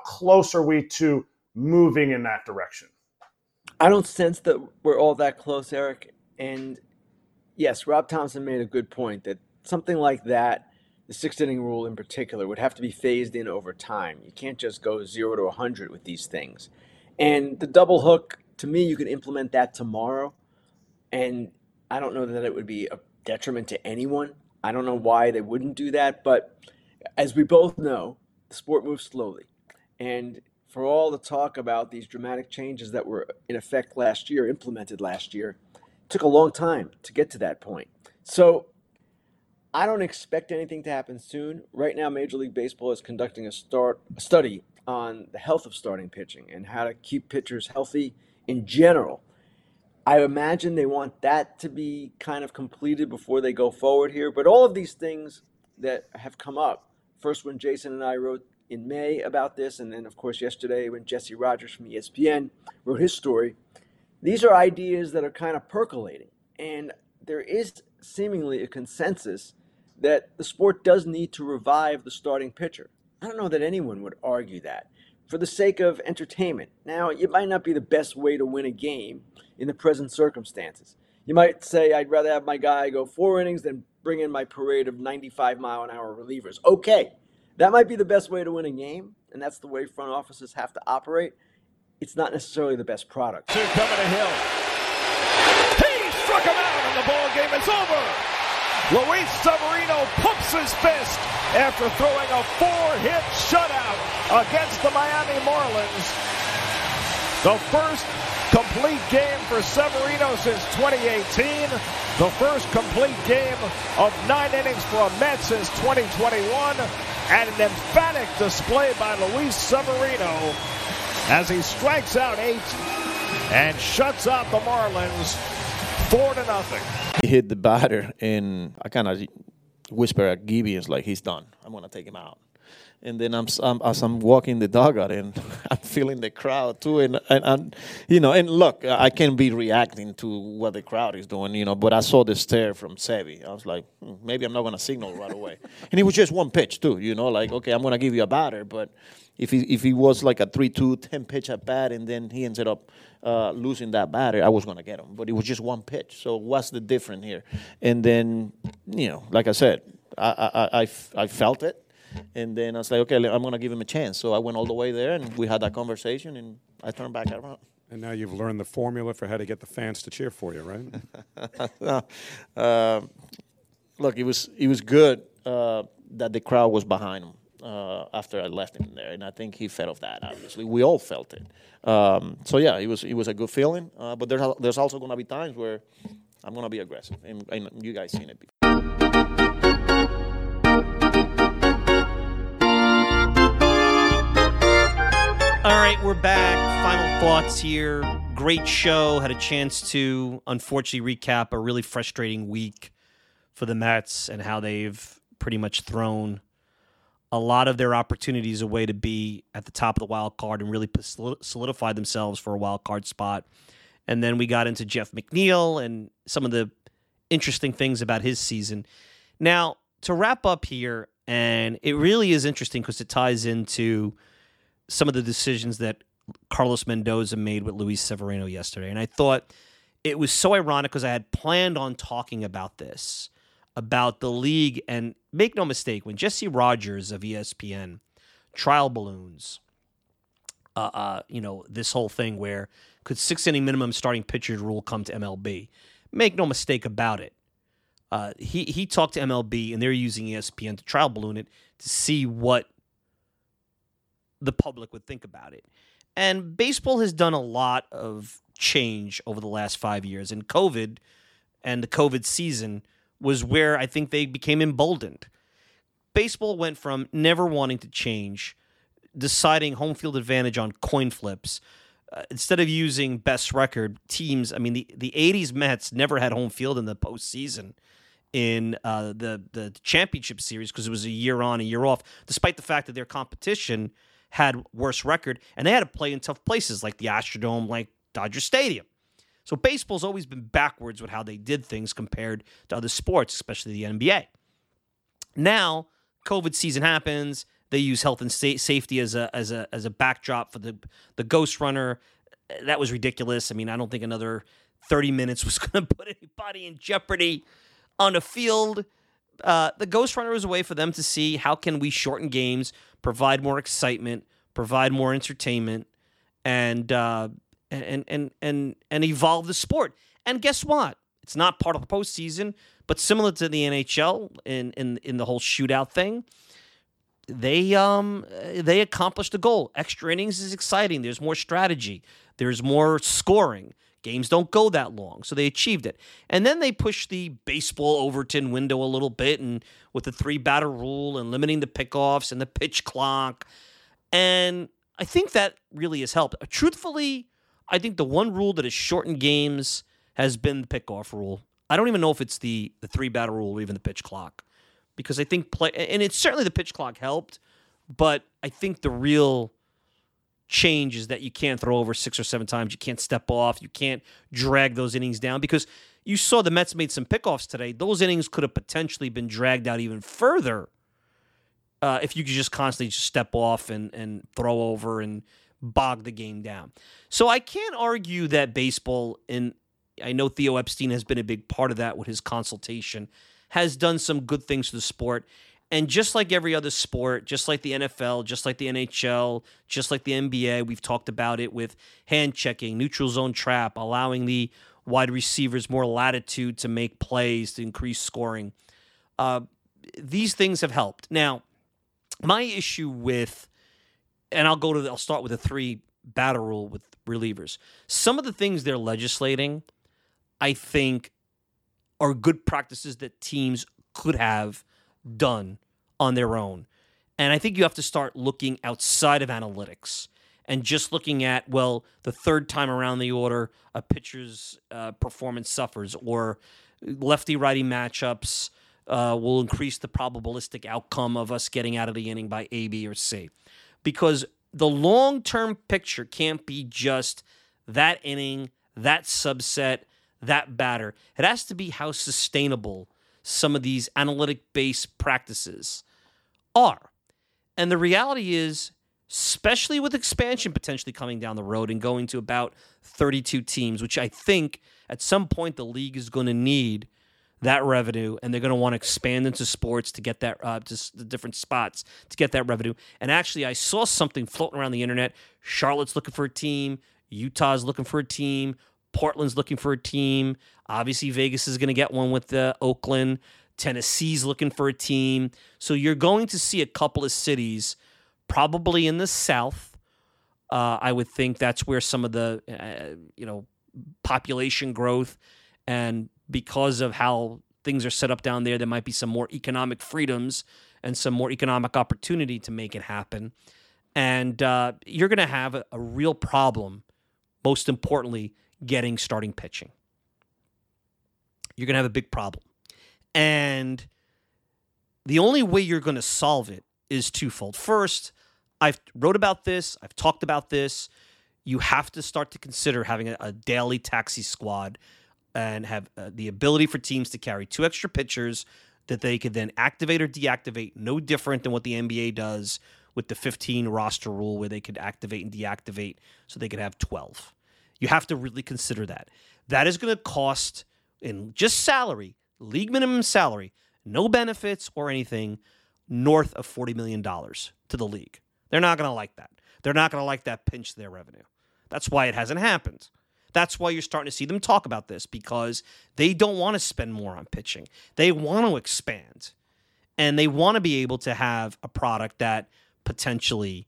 close are we to moving in that direction? I don't sense that we're all that close, Eric. And yes, Rob Thompson made a good point that something like that, the sixth inning rule in particular, would have to be phased in over time. You can't just go 0 to 100 with these things. And the double hook, to me, you can implement that tomorrow. And I don't know that it would be a detriment to anyone. I don't know why they wouldn't do that. But as we both know, the sport moves slowly. And for all the talk about these dramatic changes that were in effect last year, implemented last year, it took a long time to get to that point. So I don't expect anything to happen soon. Right now, Major League Baseball is conducting a study on the health of starting pitching and how to keep pitchers healthy in general. I imagine they want that to be kind of completed before they go forward here. But all of these things that have come up, first when Jason and I wrote in May about this, and then, of course, yesterday when Jesse Rogers from ESPN wrote his story, these are ideas that are kind of percolating. And there is seemingly a consensus that the sport does need to revive the starting pitcher. I don't know that anyone would argue that for the sake of entertainment. Now, it might not be the best way to win a game in the present circumstances. You might say, I'd rather have my guy go 4 innings than bring in my parade of 95-mile-an-hour relievers. Okay, that might be the best way to win a game, and that's the way front offices have to operate. It's not necessarily the best product. Two coming to Hill. He struck him out, and the ball game is over. Luis Severino pumps his fist after throwing a 4-hit shutout against the Miami Marlins. The first complete game for Severino since 2018. The first complete game of 9 innings for a Met since 2021. And an emphatic display by Luis Severino as he strikes out 8 and shuts out the Marlins 4-0. He hit the batter, and I kind of whisper at Gibby, it's like, he's done. I'm going to take him out. And then as I'm walking the dugout, and I'm feeling the crowd too, and look, I can't be reacting to what the crowd is doing, but I saw the stare from Sevy. I was like, maybe I'm not going to signal right away. And it was just one pitch too, like, okay, I'm going to give you a batter, but if he was like a 3-2, 10 pitch at bat, and then he ended up losing that batter, I was going to get him. But it was just one pitch. So what's the difference here? And then, like I said, I felt it. And then I was like, okay, I'm going to give him a chance. So I went all the way there, and we had that conversation, and I turned back around. And now you've learned the formula for how to get the fans to cheer for you, right? Look, it was good that the crowd was behind him after I left him there, and I think he fed off that. Obviously, we all felt it. So yeah, it was a good feeling. But there's also going to be times where I'm going to be aggressive, and you guys seen it before. All right, we're back. Final thoughts here. Great show. Had a chance to, unfortunately, recap a really frustrating week for the Mets and how they've pretty much thrown a lot of their opportunities away to be at the top of the wild card and really solidify themselves for a wild card spot. And then we got into Jeff McNeil and some of the interesting things about his season. Now, to wrap up here, and it really is interesting because it ties into some of the decisions that Carlos Mendoza made with Luis Severino yesterday. And I thought it was so ironic because I had planned on talking about this, about the league. And make no mistake, when Jesse Rogers of ESPN, trial balloons, this whole thing where could 6-inning minimum starting pitcher rule come to MLB? Make no mistake about it. He talked to MLB, and they're using ESPN to trial balloon it to see what the public would think about it. And baseball has done a lot of change over the last 5 years. And COVID and the COVID season was where I think they became emboldened. Baseball went from never wanting to change, deciding home field advantage on coin flips. Instead of using best record teams, I mean, the 80s Mets never had home field in the postseason in the championship series because it was a year on, a year off, despite the fact that their competition had worse record, and they had to play in tough places like the Astrodome, like Dodger Stadium. So baseball's always been backwards with how they did things compared to other sports, especially the NBA. Now, COVID season happens. They use health and safety as a backdrop for the Ghost Runner. That was ridiculous. I mean, I don't think another 30 minutes was going to put anybody in jeopardy on the field. The Ghost Runner was a way for them to see how can we shorten games, provide more excitement, provide more entertainment, and evolve the sport. And guess what? It's not part of the postseason, but similar to the NHL in the whole shootout thing, they accomplished the goal. Extra innings is exciting. There's more strategy. There's more scoring. Games don't go that long, so they achieved it. And then they pushed the baseball Overton window a little bit, and with the 3-batter rule and limiting the pickoffs and the pitch clock. And I think that really has helped. Truthfully, I think the one rule that has shortened games has been the pickoff rule. I don't even know if it's the 3-batter rule or even the pitch clock, because I think and it's certainly the pitch clock helped, but I think the real change is that you can't throw over 6 or 7 times. You can't step off. You can't drag those innings down, because you saw the Mets made some pickoffs today. Those innings could have potentially been dragged out even further if you could just constantly just step off and throw over and bog the game down. So I can't argue that baseball, and I know Theo Epstein has been a big part of that with his consultation, has done some good things to the sport. And just like every other sport, just like the NFL, just like the NHL, just like the NBA, we've talked about it with hand checking, neutral zone trap, allowing the wide receivers more latitude to make plays, to increase scoring. These things have helped. Now, my issue with, and I'll start with a 3-batter rule with relievers. Some of the things they're legislating, I think, are good practices that teams could have done on their own. And I think you have to start looking outside of analytics and just looking at, well, the third time around the order, a pitcher's performance suffers, or lefty-righty matchups will increase the probabilistic outcome of us getting out of the inning by A, B, or C. Because the long-term picture can't be just that inning, that subset, that batter. It has to be how sustainable some of these analytic-based practices are. And the reality is, especially with expansion potentially coming down the road and going to about 32 teams, which I think at some point the league is going to need that revenue, and they're going to want to expand into sports to get that, to the different spots to get that revenue. And actually, I saw something floating around the internet. Charlotte's looking for a team. Utah's looking for a team. Portland's looking for a team. Obviously, Vegas is going to get one with Oakland. Tennessee's looking for a team. So you're going to see a couple of cities, probably in the South. I would think that's where some of the population growth, and because of how things are set up down there might be some more economic freedoms and some more economic opportunity to make it happen. And you're going to have a real problem, most importantly, getting starting pitching. You're going to have a big problem. And the only way you're going to solve it is twofold. First, I've wrote about this. I've talked about this. You have to start to consider having a daily taxi squad and have the ability for teams to carry 2 extra pitchers that they could then activate or deactivate, no different than what the NBA does with the 15 roster rule, where they could activate and deactivate so they could have 12. You have to really consider that. That is going to cost, in just salary, league minimum salary, no benefits or anything, north of $40 million to the league. They're not going to like that. They're not going to like that pinch to their revenue. That's why it hasn't happened. That's why you're starting to see them talk about this, because they don't want to spend more on pitching. They want to expand, and they want to be able to have a product that potentially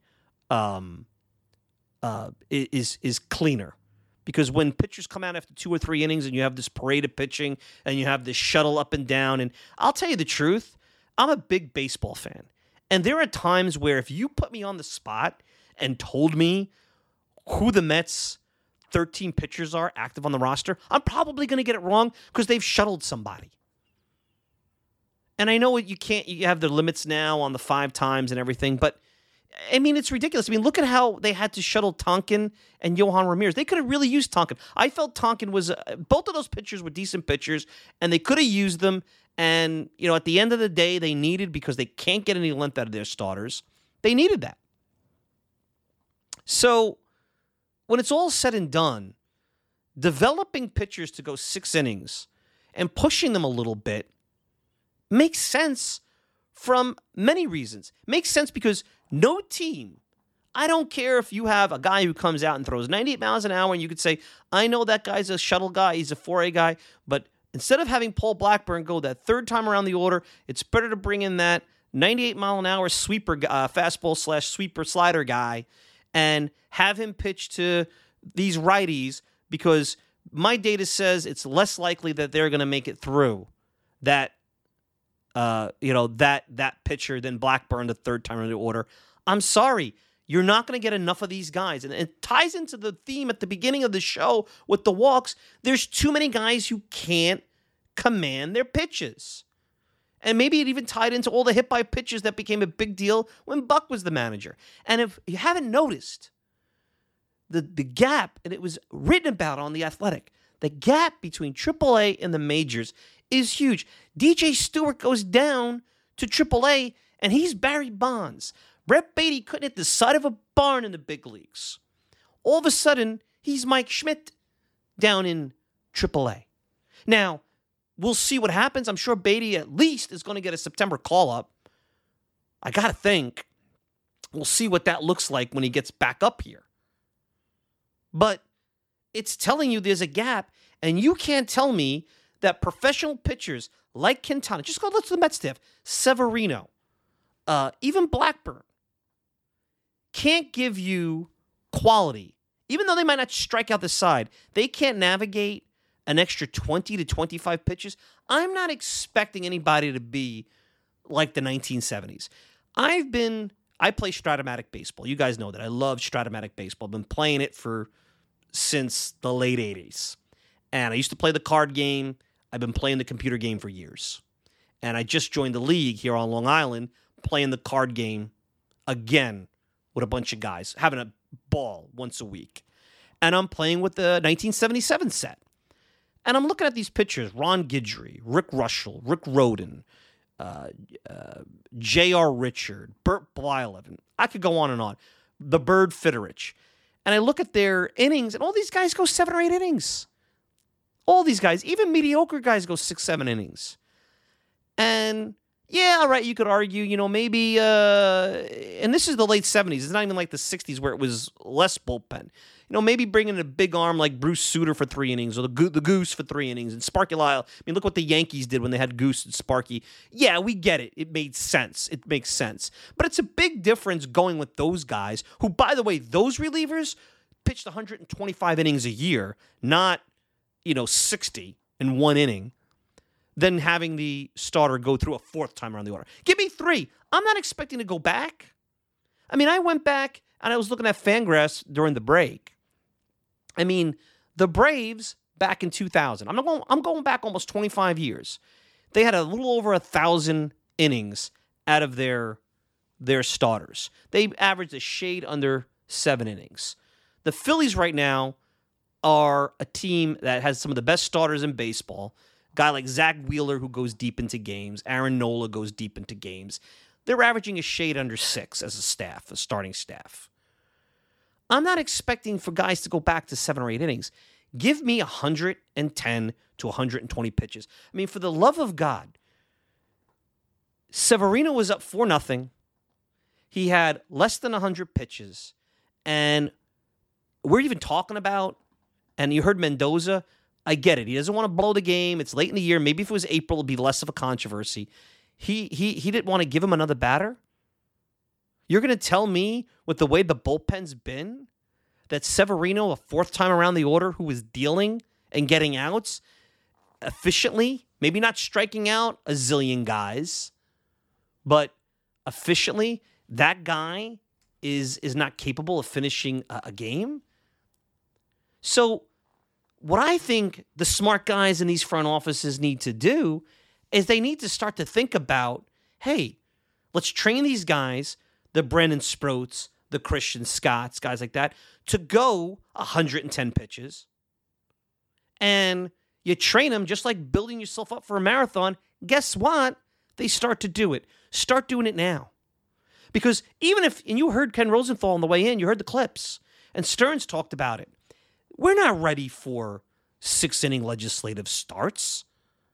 is cleaner. Because when pitchers come out after 2 or 3 innings and you have this parade of pitching and you have this shuttle up and down, and I'll tell you the truth, I'm a big baseball fan. And there are times where if you put me on the spot and told me who the Mets' 13 pitchers are active on the roster, I'm probably going to get it wrong because they've shuttled somebody. And I know you have the limits now on the 5 times and everything, but I mean, it's ridiculous. I mean, look at how they had to shuttle Tonkin and Johan Ramirez. They could have really used Tonkin. I felt Tonkin was, both of those pitchers were decent pitchers, and they could have used them. And, at the end of the day, they needed, because they can't get any length out of their starters. They needed that. So when it's all said and done, developing pitchers to go 6 innings and pushing them a little bit makes sense from many reasons. Makes sense because no team, I don't care if you have a guy who comes out and throws 98 miles an hour and you could say, I know that guy's a shuttle guy, he's a 4A guy, but instead of having Paul Blackburn go that third time around the order, it's better to bring in that 98 mile an hour sweeper, fastball / sweeper slider guy and have him pitch to these righties because my data says it's less likely that they're going to make it through that pitcher than Blackburn the third time around the order. I'm sorry. You're not going to get enough of these guys. And it ties into the theme at the beginning of the show with the walks. There's too many guys who can't command their pitches. And maybe it even tied into all the hit by pitches that became a big deal when Buck was the manager. And if you haven't noticed, the gap, and it was written about on The Athletic, the gap between AAA and the majors is huge. DJ Stewart goes down to AAA, and he's Barry Bonds. Brett Beatty couldn't hit the side of a barn in the big leagues. All of a sudden, he's Mike Schmidt down in AAA. Now, we'll see what happens. I'm sure Beatty at least is going to get a September call-up. I got to think. We'll see what that looks like when he gets back up here. But it's telling you there's a gap, and you can't tell me that professional pitchers like Quintana, just go look to the Mets staff, Severino, even Blackburn, can't give you quality. Even though they might not strike out the side, they can't navigate an extra 20 to 25 pitches. I'm not expecting anybody to be like the 1970s. I play Stratomatic baseball. You guys know that. I love Stratomatic baseball. I've been playing it since the late 80s. And I used to play the card game. I've been playing the computer game for years. And I just joined the league here on Long Island, playing the card game again with a bunch of guys, having a ball once a week. And I'm playing with the 1977 set. And I'm looking at these pitchers, Ron Guidry, Rick Russell, Rick Rhoden, J.R. Richard, Burt Blyleven. I could go on and on. The Bird Fitterich. And I look at their innings, and all these guys go 7 or 8 innings. All these guys, even mediocre guys, go 6, 7 innings. And yeah, all right, you could argue, maybe, and this is the late 70s. It's not even like the 60s where it was less bullpen. Maybe bringing in a big arm like Bruce Sutter for 3 innings or the Goose for 3 innings and Sparky Lyle. I mean, look what the Yankees did when they had Goose and Sparky. Yeah, we get it. It made sense. It makes sense. But it's a big difference going with those guys who, by the way, those relievers pitched 125 innings a year, not, 60 in 1 inning, than having the starter go through a 4th time around the order. Give me 3. I'm not expecting to go back. I mean, I went back and I was looking at Fangraphs during the break. I mean, the Braves back in 2000. I'm going back almost 25 years. They had a little over 1,000 innings out of their starters. They averaged a shade under 7 innings. The Phillies right now are a team that has some of the best starters in baseball. A guy like Zach Wheeler who goes deep into games. Aaron Nola goes deep into games. They're averaging a shade under 6 as a starting staff. I'm not expecting for guys to go back to 7 or 8 innings. Give me 110 to 120 pitches. I mean, for the love of God, Severino was up 4-0. He had less than 100 pitches. And we're even talking about, and you heard Mendoza, I get it. He doesn't want to blow the game. It's late in the year. Maybe if it was April, it'd be less of a controversy. He didn't want to give him another batter? You're going to tell me, with the way the bullpen's been, that Severino, a 4th time around the order, who was dealing and getting outs efficiently, maybe not striking out a zillion guys, but efficiently, that guy is not capable of finishing a game? So what I think the smart guys in these front offices need to do is they need to start to think about, hey, let's train these guys, the Brendan Sproats, the Christian Scotts, guys like that, to go 110 pitches. And you train them just like building yourself up for a marathon. Guess what? They start to do it. Start doing it now. Because even if, and you heard Ken Rosenthal on the way in, you heard the clips, and Stearns talked about it. We're not ready for 6-inning legislative starts.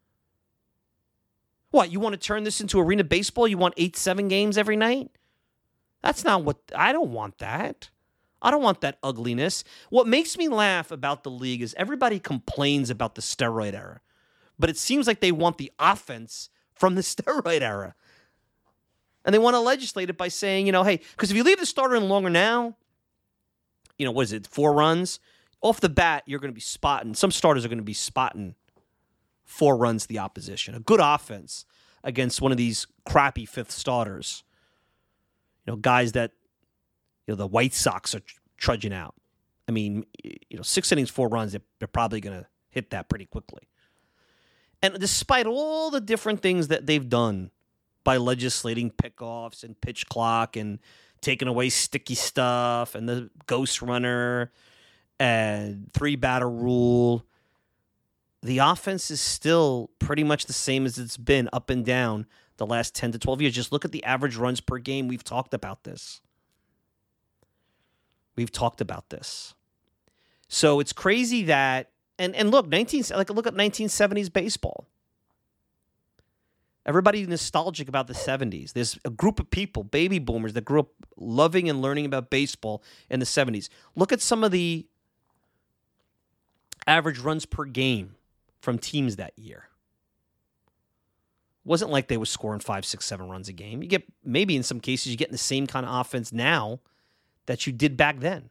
What, you want to turn this into arena baseball? You want 8-7 games every night? That's not what, I don't want that. I don't want that ugliness. What makes me laugh about the league is everybody complains about the steroid era, but it seems like they want the offense from the steroid era. And they want to legislate it by saying, hey, because if you leave the starter in longer now, what is it, 4 runs? Off the bat, you're going to be spotting. Some starters are going to be spotting 4 runs to the opposition. A good offense against one of these crappy 5th starters. Guys that, the White Sox are trudging out. I mean, 6 innings, 4 runs, they're probably going to hit that pretty quickly. And despite all the different things that they've done by legislating pickoffs and pitch clock and taking away sticky stuff and the ghost runner and 3-batter rule, the offense is still pretty much the same as it's been up and down the last 10 to 12 years. Just look at the average runs per game. We've talked about this. So it's crazy that, and look, look at 1970s baseball. Everybody nostalgic about the 70s. There's a group of people, baby boomers, that grew up loving and learning about baseball in the 70s. Look at some of the average runs per game from teams that year. It wasn't like they were scoring 5, 6, 7 runs a game. You get, maybe in some cases, you're getting the same kind of offense now that you did back then.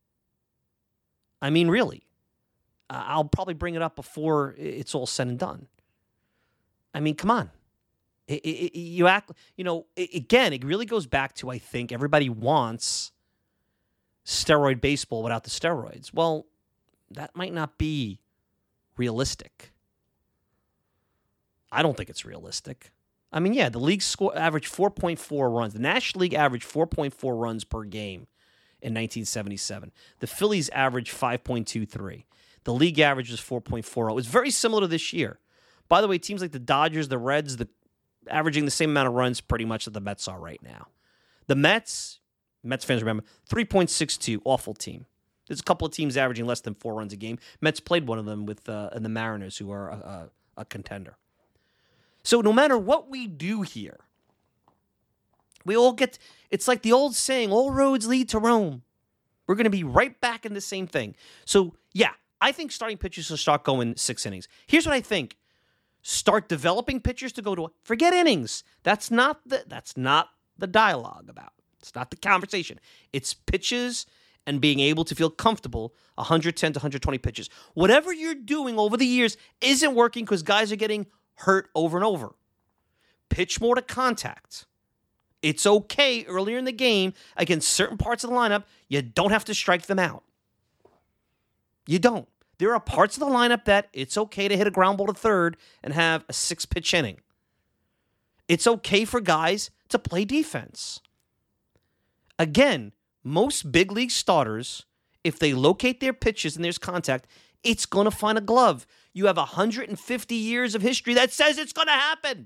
I mean, really. I'll probably bring it up before it's all said and done. I mean, come on. You act, again, it really goes back to, I think, everybody wants steroid baseball without the steroids. Well, that might not be realistic. I don't think it's realistic. I mean, yeah, the league averaged 4.4 runs. The National League averaged 4.4 runs per game in 1977. The Phillies averaged 5.23. The league average was 4.40. It was very similar to this year. By the way, teams like the Dodgers, the Reds, averaging the same amount of runs pretty much that the Mets are right now. The Mets fans remember, 3.62, awful team. There's a couple of teams averaging less than 4 runs a game. Mets played one of them with and the Mariners, who are a contender. So no matter what we do here, we all it's like the old saying, all roads lead to Rome. We're going to be right back in the same thing. So, yeah, I think starting pitchers will start going 6 innings. Here's what I think. Start developing pitchers to go to forget innings. That's not the dialogue about. It's not the conversation. It's pitches and being able to feel comfortable 110 to 120 pitches. Whatever you're doing over the years isn't working because guys are getting hurt over and over. Pitch more to contact. It's okay earlier in the game against certain parts of the lineup. You don't have to strike them out. You don't. There are parts of the lineup that it's okay to hit a ground ball to third and have a 6-pitch inning. It's okay for guys to play defense. Again, most big league starters, if they locate their pitches and there's contact, it's going to find a glove. You have 150 years of history that says it's going to happen.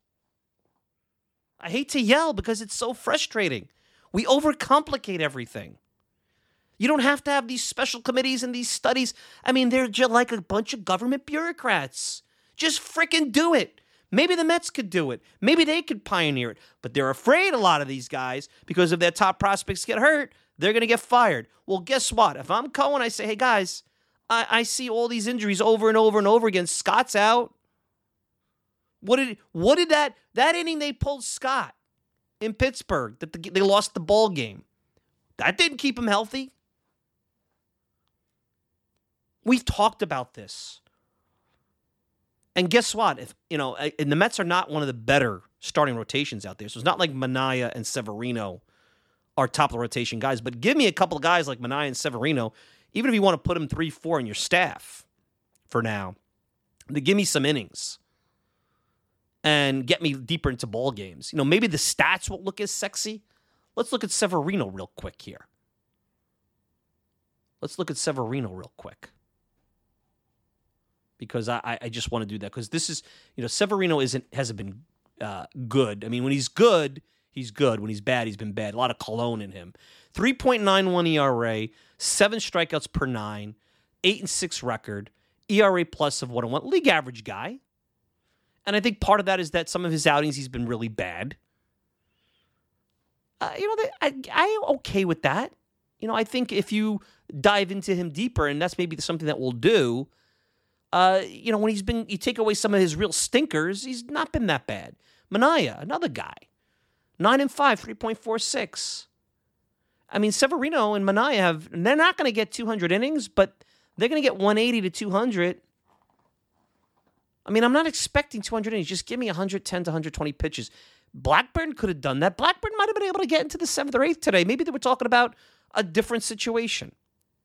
I hate to yell because it's so frustrating. We overcomplicate everything. You don't have to have these special committees and these studies. I mean, they're just like a bunch of government bureaucrats. Just freaking do it. Maybe the Mets could do it. Maybe they could pioneer it. But they're afraid, a lot of these guys, because if their top prospects get hurt, they're going to get fired. Well, guess what? If I'm Cohen, I say, hey, guys, I see all these injuries over and over and over again. Scott's out. What did that inning they pulled Scott in Pittsburgh, that they lost the ball game? That didn't keep him healthy. We've talked about this. And guess what? And the Mets are not one of the better starting rotations out there. So it's not like Manaea and Severino are top of the rotation guys. But give me a couple of guys like Manaea and Severino, even if you want to put them 3-4 in your staff for now, to give me some innings and get me deeper into ball games. Maybe the stats won't look as sexy. Let's look at Severino real quick here. Because I just want to do that. Because this is, Severino hasn't been good. I mean, when he's good, he's good. When he's bad, he's been bad. A lot of cologne in him. 3.91 ERA, 7 strikeouts per 9, 8-6 record, ERA plus of 1.01. League average guy. And I think part of that is that some of his outings he's been really bad. I'm okay with that. I think if you dive into him deeper, and that's maybe something that we'll do, when you take away some of his real stinkers, he's not been that bad. Manaea, another guy, 9-5, 3.46. I mean, Severino and Manaea they're not going to get 200 innings, but they're going to get 180 to 200. I mean, I'm not expecting 200 innings. Just give me 110 to 120 pitches. Blackburn could have done that. Blackburn might have been able to get into the 7th or 8th today. Maybe they were talking about a different situation.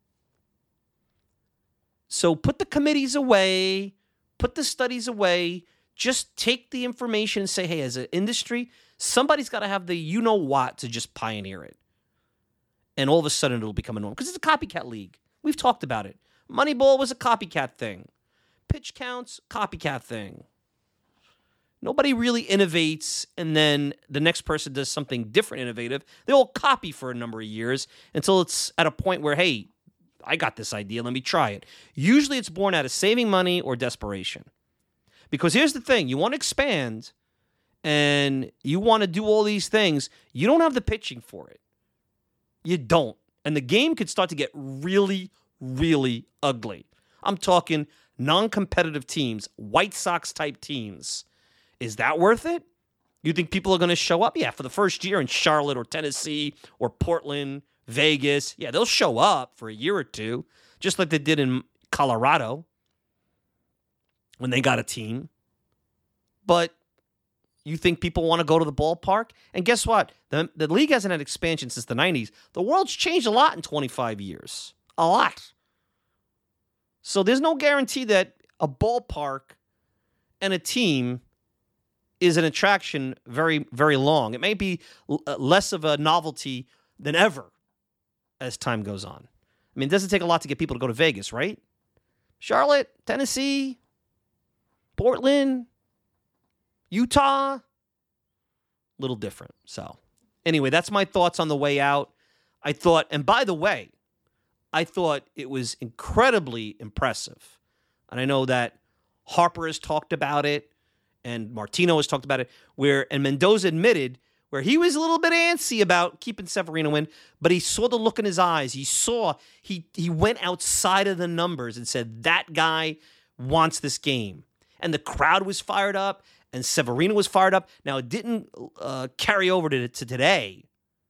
So put the committees away, put the studies away, just take the information and say, hey, as an industry, somebody's got to have the you-know-what to just pioneer it. And all of a sudden it'll become a norm. Because it's a copycat league. We've talked about it. Moneyball was a copycat thing. Pitch counts, copycat thing. Nobody really innovates, and then the next person does something different, innovative. They all copy for a number of years until it's at a point where, hey, I got this idea, let me try it. Usually it's born out of saving money or desperation. Because here's the thing, you want to expand, and you want to do all these things, you don't have the pitching for it. You don't. And the game could start to get really, really ugly. I'm talking non-competitive teams, White Sox-type teams. Is that worth it? You think people are going to show up? Yeah, for the first year in Charlotte or Tennessee or Portland, Vegas. Yeah, they'll show up for a year or two, just like they did in Colorado when they got a team. But you think people want to go to the ballpark? And guess what? The league hasn't had expansion since the 90s. The world's changed a lot in 25 years. A lot. So there's no guarantee that a ballpark and a team is an attraction very, very long. It may be less of a novelty than ever as time goes on. I mean, it doesn't take a lot to get people to go to Vegas, right? Charlotte, Tennessee, Portland, Utah, little different. So anyway, that's my thoughts on the way out. I thought, and by the way, I thought it was incredibly impressive. And I know that Harper has talked about it and Martino has talked about it, and Mendoza admitted where he was a little bit antsy about keeping Severino in, but he saw the look in his eyes. He went outside of the numbers and said, that guy wants this game. And the crowd was fired up, and Severino was fired up. Now, it didn't carry over to today,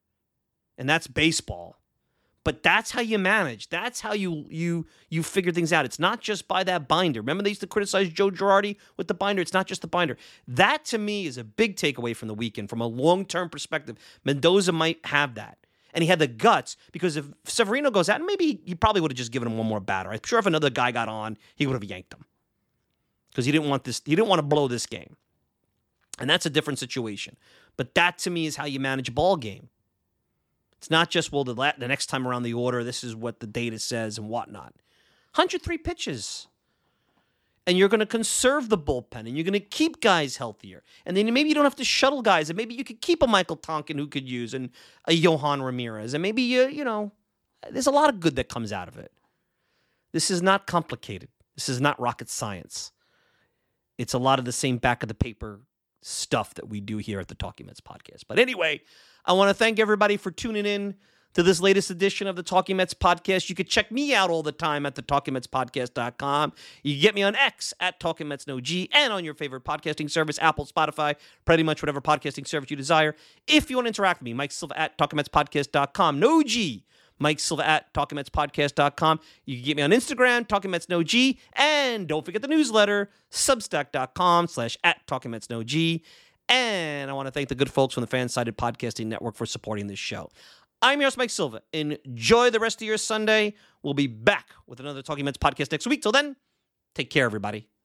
and that's baseball. But that's how you manage. That's how you figure things out. It's not just by that binder. Remember they used to criticize Joe Girardi with the binder? It's not just the binder. That, to me, is a big takeaway from the weekend. From a long-term perspective, Mendoza might have that. And he had the guts, because if Severino goes out, maybe he probably would have just given him one more batter. I'm sure if another guy got on, he would have yanked him. Because he didn't want to blow this game. And that's a different situation. But that, to me, is how you manage a ball game. It's not just, well, the next time around the order, this is what the data says and whatnot. 103 pitches. And you're going to conserve the bullpen, and you're going to keep guys healthier. And then maybe you don't have to shuttle guys, and maybe you could keep a Michael Tonkin who could use, and a Johan Ramirez. And maybe, there's a lot of good that comes out of it. This is not complicated. This is not rocket science. It's a lot of the same back of the paper stuff that we do here at the Talking Mets podcast. But anyway, I want to thank everybody for tuning in to this latest edition of the Talking Mets podcast. You can check me out all the time at the TalkingMetsPodcast.com. You can get me on X at Talking Mets No G, and on your favorite podcasting service, Apple, Spotify, pretty much whatever podcasting service you desire. If you want to interact with me, Mike Silva at TalkingMetsPodcast.com. No G. Mike Silva at TalkingMetsPodcast.com. You can get me on Instagram, Talking Mets No G, and don't forget the newsletter, Substack.com/at Talking Mets No G. And I want to thank the good folks from the Fansided Podcasting Network for supporting this show. I'm your host, Mike Silva. Enjoy the rest of your Sunday. We'll be back with another Talking Mets podcast next week. Till then, take care, everybody.